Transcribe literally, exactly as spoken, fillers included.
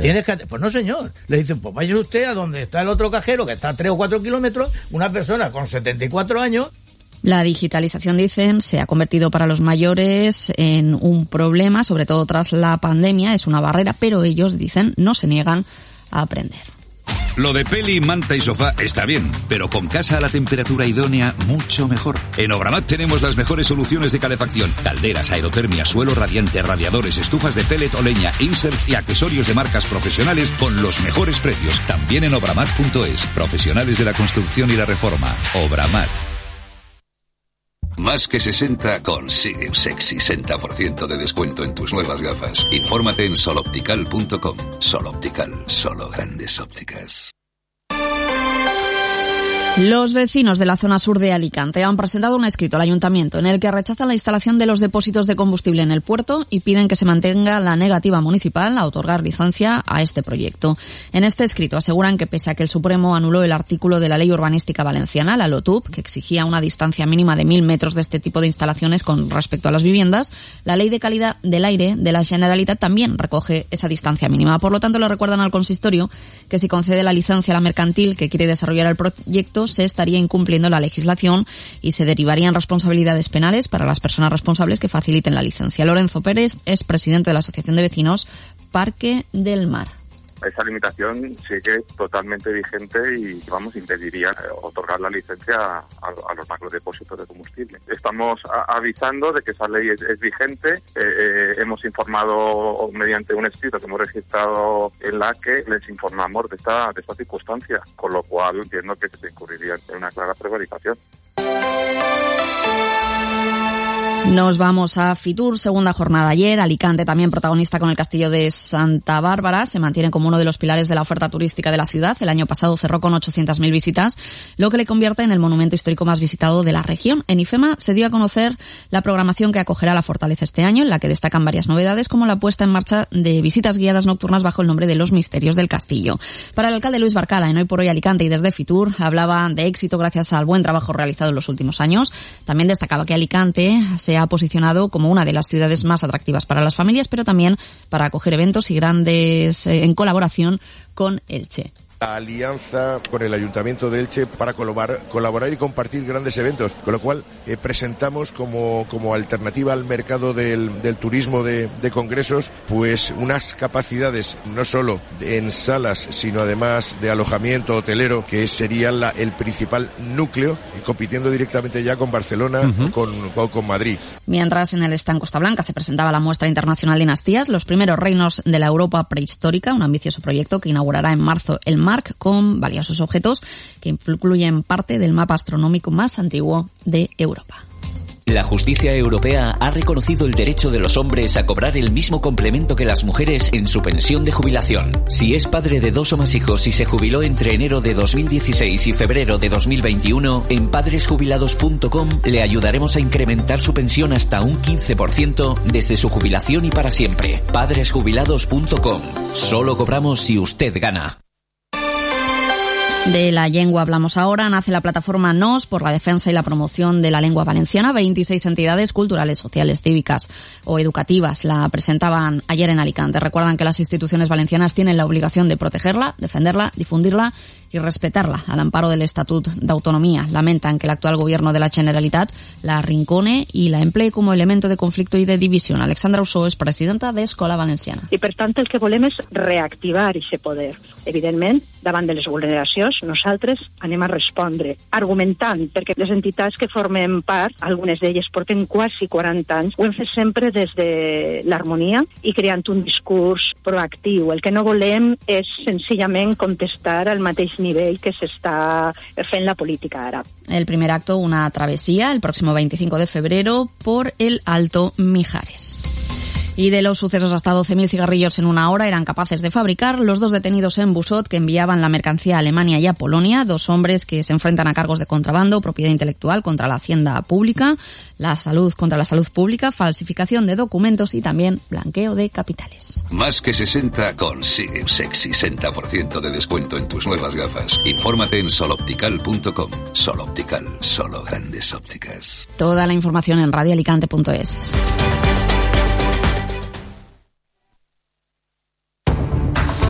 tienes que... Pues no, señor. Le dicen, pues vaya usted a donde está el otro cajero, que está a tres o cuatro kilómetros, una persona con setenta y cuatro años... La digitalización, dicen, se ha convertido para los mayores en un problema, sobre todo tras la pandemia, es una barrera, pero ellos, dicen, no se niegan a aprender. Lo de peli, manta y sofá está bien, pero con casa a la temperatura idónea, mucho mejor. En Obramat tenemos las mejores soluciones de calefacción: calderas, aerotermia, suelo radiante, radiadores, estufas de pellet o leña, inserts y accesorios de marcas profesionales con los mejores precios. También en obramat punto es. Profesionales de la construcción y la reforma. Obramat. Más que sesenta consigue un sexy sesenta por ciento de descuento en tus nuevas gafas. Infórmate en sol optical punto com. Sol Optical, solo grandes ópticas. Los vecinos de la zona sur de Alicante han presentado un escrito al ayuntamiento en el que rechazan la instalación de los depósitos de combustible en el puerto y piden que se mantenga la negativa municipal a otorgar licencia a este proyecto. En este escrito aseguran que pese a que el Supremo anuló el artículo de la Ley Urbanística Valenciana, la LOTUV, que exigía una distancia mínima de mil metros de este tipo de instalaciones con respecto a las viviendas, la Ley de Calidad del Aire de la Generalitat también recoge esa distancia mínima. Por lo tanto, le recuerdan al consistorio que si concede la licencia a la mercantil que quiere desarrollar el proyecto, se estaría incumpliendo la legislación y se derivarían responsabilidades penales para las personas responsables que faciliten la licencia. Lorenzo Pérez es presidente de la Asociación de Vecinos Parque del Mar. Esa limitación sigue totalmente vigente y, vamos, impediría otorgar la licencia a, a los macrodepósitos de combustible. Estamos a, avisando de que esa ley es, es vigente. Eh, eh, hemos informado mediante un escrito que hemos registrado en la que les informamos de esta, de esta circunstancia, con lo cual entiendo que se incurriría en una clara prevaricación. Nos vamos a Fitur, segunda jornada ayer. Alicante, también protagonista con el castillo de Santa Bárbara, se mantiene como uno de los pilares de la oferta turística de la ciudad. El año pasado cerró con ochocientas mil visitas, lo que le convierte en el monumento histórico más visitado de la región. En IFEMA se dio a conocer la programación que acogerá la fortaleza este año, en la que destacan varias novedades, como la puesta en marcha de visitas guiadas nocturnas bajo el nombre de Los Misterios del Castillo. Para el alcalde Luis Barcala, en Hoy por Hoy Alicante y desde Fitur, hablaba de éxito gracias al buen trabajo realizado en los últimos años. También destacaba que Alicante se ha posicionado como una de las ciudades más atractivas para las familias, pero también para acoger eventos y grandes eh, en colaboración con Elche. La alianza con el Ayuntamiento de Elche para colaborar, colaborar y compartir grandes eventos, con lo cual eh, presentamos como, como alternativa al mercado del, del turismo de, de congresos, pues unas capacidades no solo en salas, sino además de alojamiento hotelero, que sería la, el principal núcleo, eh, compitiendo directamente ya con Barcelona uh-huh. o con, o con Madrid. Mientras en el stand Costa Blanca se presentaba la muestra internacional Dinastías, los primeros reinos de la Europa prehistórica, un ambicioso proyecto que inaugurará en marzo el Marc, con valiosos objetos que incluyen parte del mapa astronómico más antiguo de Europa. La justicia europea ha reconocido el derecho de los hombres a cobrar el mismo complemento que las mujeres en su pensión de jubilación. Si es padre de dos o más hijos y se jubiló entre enero de dos mil dieciséis y febrero de dos mil veintiuno, en padres jubilados punto com le ayudaremos a incrementar su pensión hasta un quince por ciento desde su jubilación y para siempre. padres jubilados punto com. Solo cobramos si usted gana. De la lengua hablamos ahora. Nace la plataforma Nos por la defensa y la promoción de la lengua valenciana. veintiséis entidades culturales, sociales, cívicas o educativas la presentaban ayer en Alicante. Recuerdan que las instituciones valencianas tienen la obligación de protegerla, defenderla, difundirla y respetarla al amparo del Estatut d'Autonomía. Lamentan que el actual gobierno de la Generalitat la arrincone i la emplee com a elemento de conflicte i de divisió. Alexandra Ossó és presidenta d'Escola Valenciana. I per tant el que volem és reactivar aquest poder. Evidentment, davant de les vulneracions, nosaltres anem a respondre, argumentant, perquè les entitats que formen part, algunes d'elles porten quasi quaranta anys, ho hem fet sempre des de l'harmonia i creant un discurs proactiu. El que no volem és senzillament contestar al mateix nivell que s'està fent la política ara. El primer acto, una travesía, el próximo veinticinco de febrero por el Alto Mijares. Y de los sucesos, hasta doce mil cigarrillos en una hora eran capaces de fabricar los dos detenidos en Busot que enviaban la mercancía a Alemania y a Polonia, dos hombres que se enfrentan a cargos de contrabando, propiedad intelectual contra la hacienda pública, la salud contra la salud pública, falsificación de documentos y también blanqueo de capitales. Más que sesenta consigue un sexy sesenta por ciento de descuento en tus nuevas gafas. Infórmate en sol optical punto com. Sol Optical, solo grandes ópticas. Toda la información en radio alicante punto es.